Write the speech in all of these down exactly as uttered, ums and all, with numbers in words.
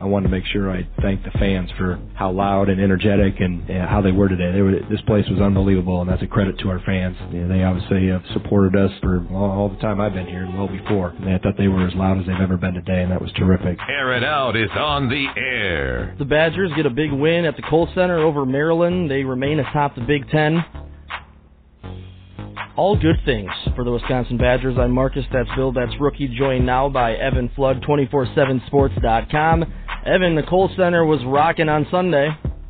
I wanted to make sure I thanked the fans for how loud and energetic and uh, how they were today. They were, this place was unbelievable, and that's a credit to our fans. You know, they obviously have supported us for all, all the time I've been here and well before. And I thought they were as loud as they've ever been today, and that was terrific. Air It Out is on the air. The Badgers get a big win at the Kohl Center over Maryland. They remain atop the Big Ten. All good things for the Wisconsin Badgers. I'm Marcus. That's Bill. That's Rookie. Joined now by Evan Flood, two four seven sports dot com. Evan, the Kohl Center was rocking on Sunday.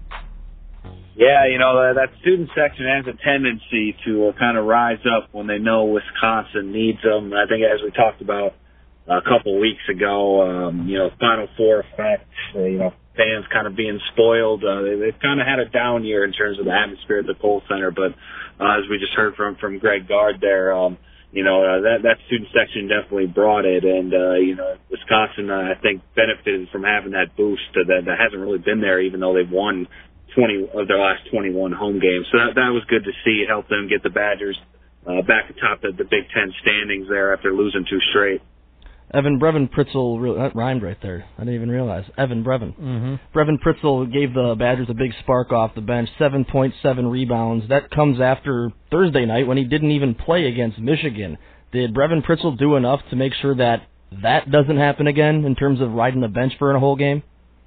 Yeah, you know, that, that student section has a tendency to uh, kind of rise up when they know Wisconsin needs them. I think as we talked about a couple weeks ago, um, you know, Final Four effect, uh, you know, fans kind of being spoiled. Uh, they, they've kind of had a down year in terms of the atmosphere at the Kohl Center, but uh, as we just heard from, from Greg Gard there, um, you know, uh, that, that student section definitely brought it, and, uh, you know, Wisconsin, uh, I think, benefited from having that boost uh, that, that hasn't really been there, even though they've won twenty of their last twenty-one home games. So that, that was good to see. It helped them get the Badgers uh, back atop the, the Big Ten standings there after losing two straight. Evan Brevin Pritzel, that rhymed right there. I didn't even realize. Evan Brevin. Mm-hmm. Brevin Pritzel gave the Badgers a big spark off the bench, seven point seven rebounds. That comes after Thursday night when he didn't even play against Michigan. Did Brevin Pritzel do enough to make sure that that doesn't happen again in terms of riding the bench for a whole game?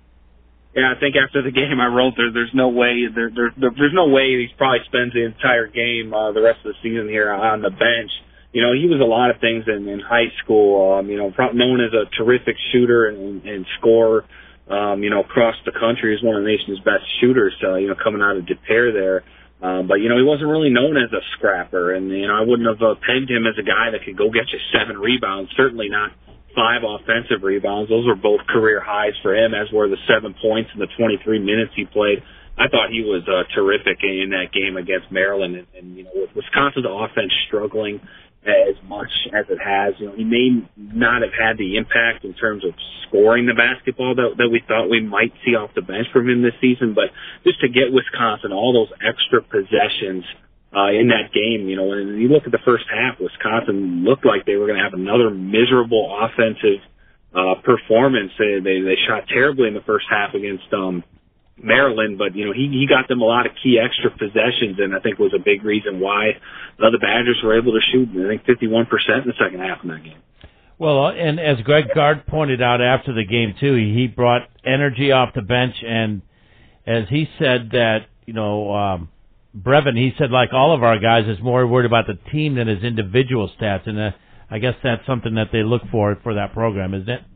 Yeah, I think after the game I wrote there, there's no way there, there, there there's no way he probably spends the entire game, uh, the rest of the season here on the bench. You know, he was a lot of things in, in high school, um, you know, known as a terrific shooter and, and scorer, um, you know, across the country. He's one of the nation's best shooters, uh, you know, coming out of De Pere there. Um, but, you know, he wasn't really known as a scrapper. And, you know, I wouldn't have uh, pegged him as a guy that could go get you seven rebounds, certainly not five offensive rebounds. Those were both career highs for him, as were the seven points in the twenty-three minutes he played. I thought he was uh, terrific in that game against Maryland. And, and, you know, with Wisconsin's offense struggling as much as it has, you know, he may not have had the impact in terms of scoring the basketball that, that we thought we might see off the bench from him this season, but just to get Wisconsin all those extra possessions uh, in that game, you know, when you look at the first half, Wisconsin looked like they were going to have another miserable offensive uh, performance. They, they they shot terribly in the first half against um, Maryland, but, you know, he, he got them a lot of key extra possessions, and I think was a big reason why uh, the Badgers were able to shoot, I think, fifty-one percent in the second half in that game. Well, and as Greg Gard pointed out after the game, too, he brought energy off the bench, and as he said that, you know, um, Brevin, he said, like all of our guys, is more worried about the team than his individual stats, and uh, I guess that's something that they look for for that program, isn't it?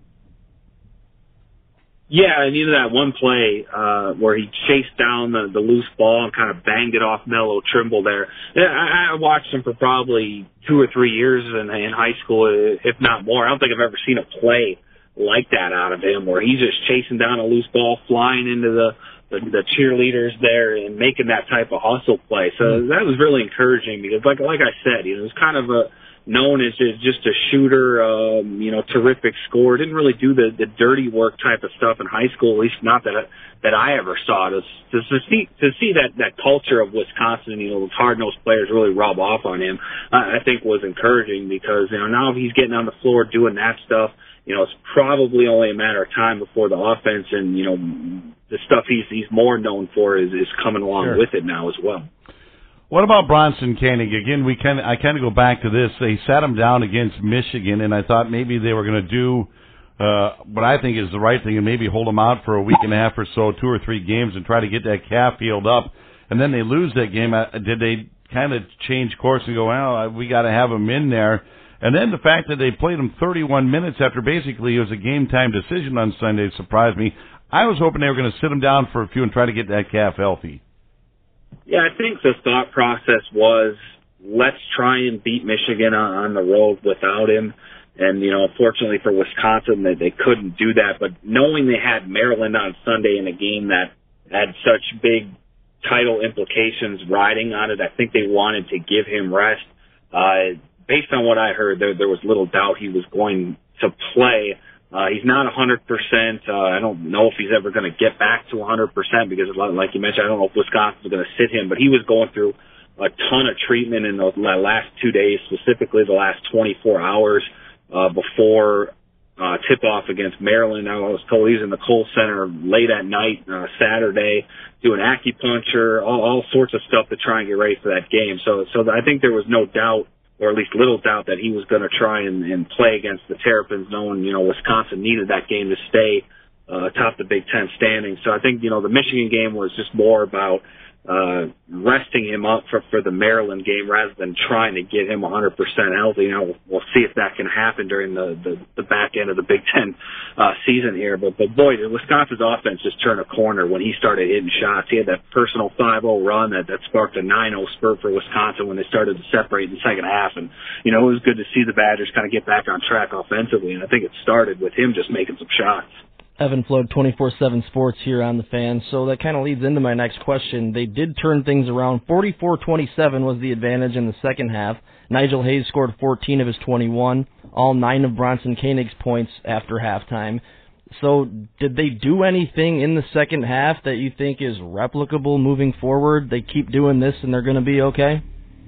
Yeah, and either that one play uh, where he chased down the, the loose ball and kind of banged it off Melo Trimble there. Yeah, I, I watched him for probably two or three years in, in high school, if not more. I don't think I've ever seen a play like that out of him, where he's just chasing down a loose ball, flying into the, the, the cheerleaders there and making that type of hustle play. So that was really encouraging because, like like I said, you know, it was kind of a known as just a shooter, um, you know, terrific scorer. Didn't really do the, the dirty work type of stuff in high school, at least not that I, that I ever saw. To, to, to see to see that, that culture of Wisconsin, you know, those hard-nosed players really rub off on him, I, I think was encouraging because, you know, now if he's getting on the floor doing that stuff, you know, it's probably only a matter of time before the offense and, you know, the stuff he's he's more known for is, is coming along Sure. with it now as well. What about Bronson Koenig? Again, we kind of, I kind of go back to this. They sat him down against Michigan, and I thought maybe they were going to do uh, what I think is the right thing and maybe hold him out for a week and a half or so, two or three games, and try to get that calf healed up. And then they lose that game. Uh, Did they kind of change course and go, well, we got to have him in there? And then the fact that they played him thirty-one minutes after basically it was a game-time decision on Sunday surprised me. I was hoping they were going to sit him down for a few and try to get that calf healthy. Yeah, I think the thought process was, let's try and beat Michigan on, on the road without him. And, you know, fortunately for Wisconsin, they, they couldn't do that. But knowing they had Maryland on Sunday in a game that had such big title implications riding on it, I think they wanted to give him rest. Uh, based on what I heard, there, there was little doubt he was going to play. Uh, he's not one hundred percent. Uh, I don't know if he's ever going to get back to one hundred percent because, like you mentioned, I don't know if Wisconsin's going to sit him, but he was going through a ton of treatment in the last two days, specifically the last twenty-four hours uh, before uh, tip-off against Maryland. I was told he was in the Kohl Center late at night uh, Saturday doing acupuncture, all, all sorts of stuff to try and get ready for that game. So, so I think there was no doubt, or at least little doubt, that he was going to try and, and play against the Terrapins, knowing, you know, Wisconsin needed that game to stay uh, atop the Big Ten standings. So I think, you know, the Michigan game was just more about uh, resting him up for, for the Maryland game rather than trying to get him one hundred percent healthy. You know, we'll see if that can happen during the, the, the back end of the Big Ten uh, season here. But, but boy, Wisconsin's offense just turned a corner when he started hitting shots. He had that personal five oh run that, that sparked a nine oh spurt for Wisconsin when they started to separate in the second half. And, you know, it was good to see the Badgers kind of get back on track offensively. And I think it started with him just making some shots. Evan Flood, twenty-four seven Sports here on the Fan. So that kind of leads into my next question. They did turn things around. forty-four twenty-seven was the advantage in the second half. Nigel Hayes scored fourteen of his twenty-one, all nine of Bronson Koenig's points after halftime. So did they do anything in the second half that you think is replicable moving forward? They keep doing this and they're going to be okay?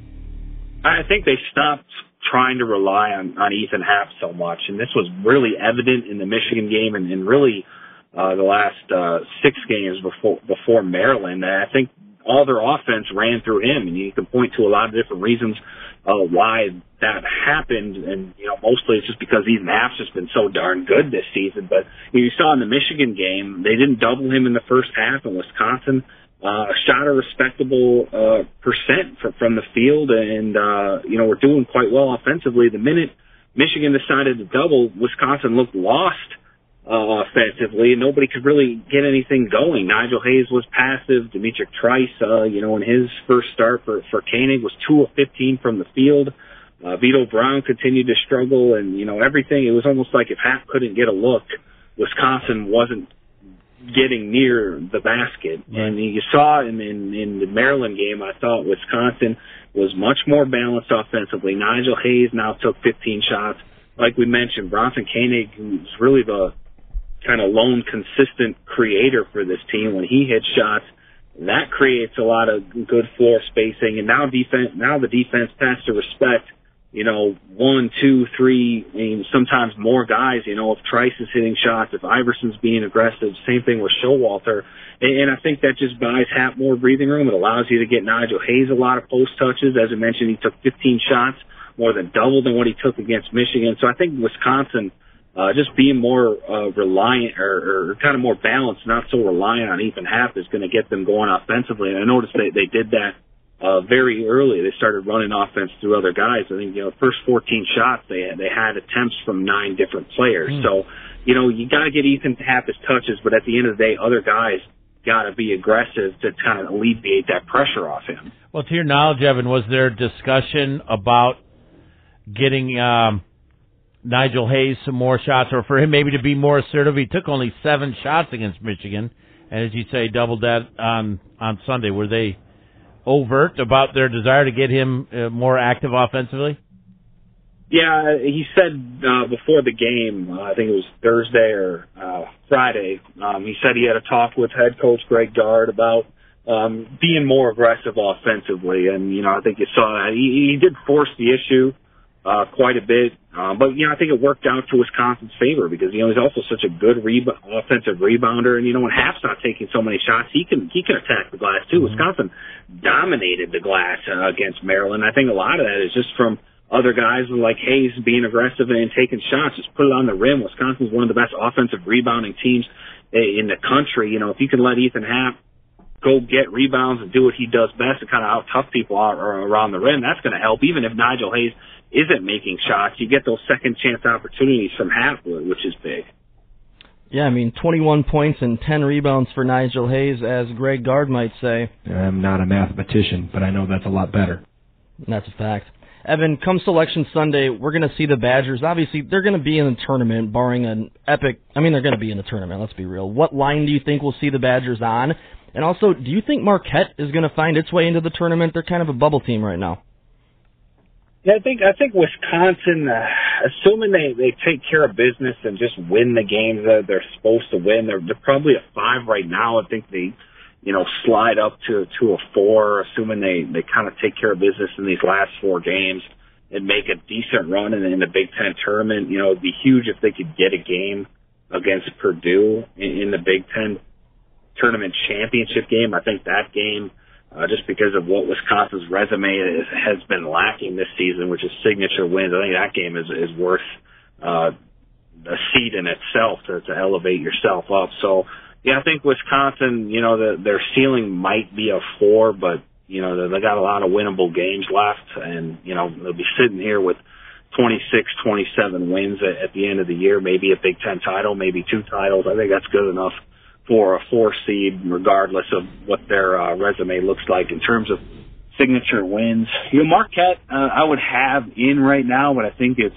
I think they stopped trying to rely on, on Ethan Happ so much, and this was really evident in the Michigan game and, and really uh, the last uh, six games before before Maryland. I think all their offense ran through him, and you can point to a lot of different reasons uh, why that happened, and you know mostly it's just because Ethan Happ's just been so darn good this season. But you saw in the Michigan game, they didn't double him in the first half, and Wisconsin Uh, shot a respectable uh, percent from, from the field, and uh, you know we're doing quite well offensively. The minute Michigan decided to double, Wisconsin looked lost uh, offensively, and nobody could really get anything going. Nigel Hayes was passive. Demetric Trice, uh, you know, in his first start for for Koenig was two of fifteen from the field. Uh, Vito Brown continued to struggle, and you know everything. It was almost like if Happ couldn't get a look, Wisconsin wasn't getting near the basket. And you saw in, in, in the Maryland game, I thought Wisconsin was much more balanced offensively. Nigel Hayes now took fifteen shots. Like we mentioned, Bronson Koenig, who's really the kind of lone consistent creator for this team, when he hits shots, that creates a lot of good floor spacing. And now defense, now the defense has to respect, you know, one, two, three, I mean, sometimes more guys. You know, if Trice is hitting shots, if Iverson's being aggressive, same thing with Showalter. And, and I think that just buys Happ more breathing room. It allows you to get Nigel Hayes a lot of post touches. As I mentioned, he took fifteen shots, more than double than what he took against Michigan. So I think Wisconsin, uh, just being more uh, reliant or, or kind of more balanced, not so reliant on Ethan Happ, is going to get them going offensively. And I noticed they, they did that Uh, very early. They started running offense through other guys. I think, you know, the first fourteen shots, they had, they had attempts from nine different players. Mm. So, you know, you got to get Ethan to have his touches, but at the end of the day, other guys got to be aggressive to kind of alleviate that pressure off him. Well, to your knowledge, Evan, was there discussion about getting um, Nigel Hayes some more shots, or for him maybe to be more assertive? He took only seven shots against Michigan, and as you say, doubled that on, on Sunday. Were they overt about their desire to get him uh, more active offensively? Yeah, he said uh, before the game, uh, I think it was Thursday or uh, Friday, um, he said he had a talk with head coach Greg Gard about um, being more aggressive offensively. And, you know, I think you saw that. He, he did force the issue uh, quite a bit. Uh, but, you know, I think it worked out to Wisconsin's favor because, you know, he's also such a good reba- offensive rebounder. And, you know, when Happ's not taking so many shots, he can he can attack the glass, too. Mm-hmm. Wisconsin dominated the glass uh, against Maryland. I think a lot of that is just from other guys like Hayes being aggressive and taking shots. Just put it on the rim. Wisconsin's one of the best offensive rebounding teams in the country. You know, if you can let Ethan Happ go get rebounds and do what he does best and kind of out-tough people out around the rim, that's going to help. Even if Nigel Hayes isn't making shots, you get those second-chance opportunities from Happ, which is big. Yeah, I mean, twenty-one points and ten rebounds for Nigel Hayes, as Greg Gard might say. I'm not a mathematician, but I know that's a lot better. That's a fact. Evan, come Selection Sunday, we're going to see the Badgers. Obviously, they're going to be in the tournament, barring an epic... I mean, they're going to be in the tournament, let's be real. What line do you think we'll see the Badgers on? And also, do you think Marquette is going to find its way into the tournament? They're kind of a bubble team right now. Yeah, I think I think Wisconsin, uh, assuming they, they take care of business and just win the games that they're supposed to win, they're, they're probably a five right now. I think they, you know, slide up to to a four, assuming they, they kind of take care of business in these last four games. and make a decent run in, in the Big Ten tournament. You know, it'd be huge if they could get a game against Purdue in, in the Big Ten tournament championship game. I think that game, uh, just because of what Wisconsin's resume is, has been lacking this season, which is signature wins, I think that game is, is worth uh, a seat in itself to, to elevate yourself up. So, yeah, I think Wisconsin, you know, the, their ceiling might be a four, but, you know, they got a lot of winnable games left, and, you know, they'll be sitting here with twenty-six, twenty-seven wins at, at the end of the year, maybe a Big Ten title, maybe two titles. I think that's good enough for a four seed, regardless of what their uh, resume looks like in terms of signature wins. You know, Marquette, uh, I would have in right now, but I think it's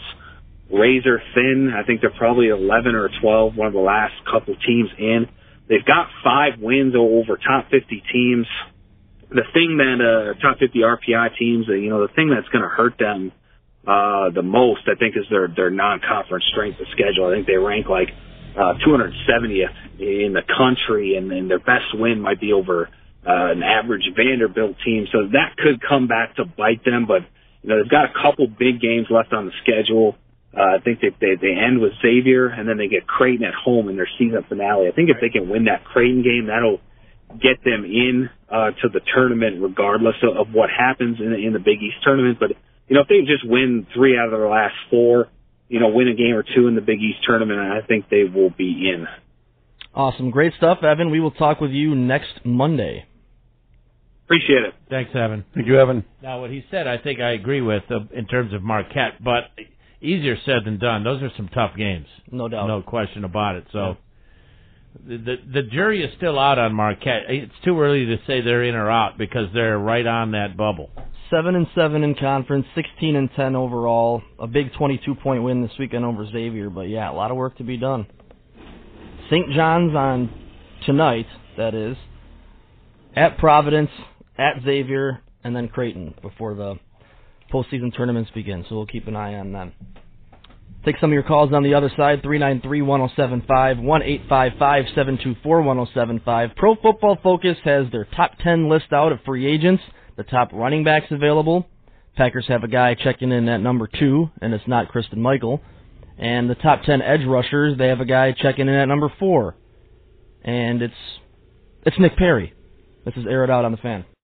razor thin. I think they're probably eleven or twelve, one of the last couple teams in. They've got five wins over top fifty teams. The thing that, uh, top fifty R P I teams, you know, the thing that's going to hurt them, uh, the most, I think, is their, their non-conference strength of schedule. I think they rank like, uh, two hundred seventieth in the country, and, and their best win might be over, uh, an average Vanderbilt team. So that could come back to bite them, but, you know, they've got a couple big games left on the schedule. Uh, I think they, they, they end with Xavier, and then they get Creighton at home in their season finale. I think if they can win that Creighton game, that'll get them in uh, to the tournament regardless of, of what happens in, in the Big East tournament. But, you know, if they just win three out of their last four, you know, win a game or two in the Big East tournament, I think they will be in. Awesome. Great stuff, Evan. We will talk with you next Monday. Appreciate it. Thanks, Evan. Thank you, Evan. Now, what he said, I think I agree with uh, in terms of Marquette, but easier said than done. Those are some tough games. No doubt. No question about it. So the, the the jury is still out on Marquette. It's too early to say they're in or out because they're right on that bubble. Seven and seven in conference, sixteen and ten overall. A big twenty-two point win this weekend over Xavier. But yeah, a lot of work to be done. Saint John's on tonight. That is at Providence, at Xavier, and then Creighton before the postseason tournaments begin. So we'll keep an eye on them. Take some of your calls on the other side, three nine three, one oh seven five, one eight five five, seven two four, one oh seven five. Pro Football Focus has their top ten list out of free agents, the top running backs available. Packers have a guy checking in at number two, and it's not Kristen Michael. And the top ten edge rushers, they have a guy checking in at number four. And it's it's Nick Perry. This is Air It Out on the Fan.